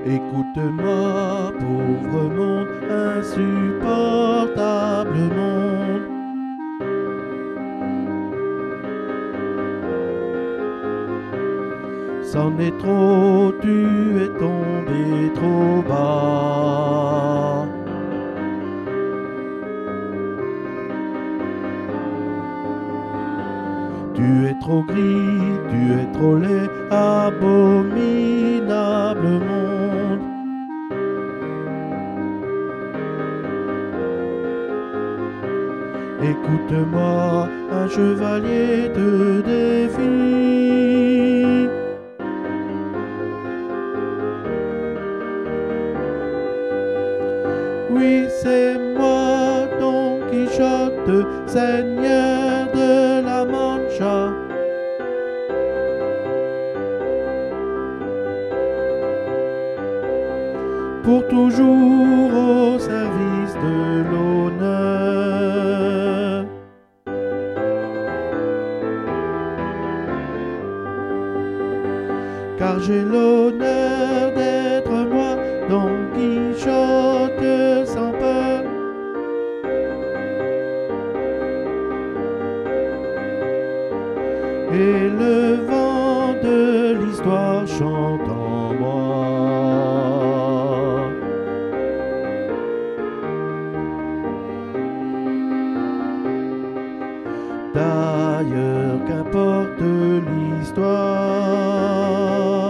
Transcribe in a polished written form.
Écoute-moi, pauvre monde, insupportable monde. C'en est trop, tu es tombé trop bas. Tu es trop gris, tu es trop laid, abominable monde. Écoute-moi, un chevalier te défie. Oui, c'est moi, Don Quichotte, seigneur de la Mancha. Pour toujours au service de l'honneur. Car j'ai l'honneur d'être moi, Don Quichotte sans peur. Et le vent de l'histoire chante en moi. D'ailleurs, qu'importe l'histoire.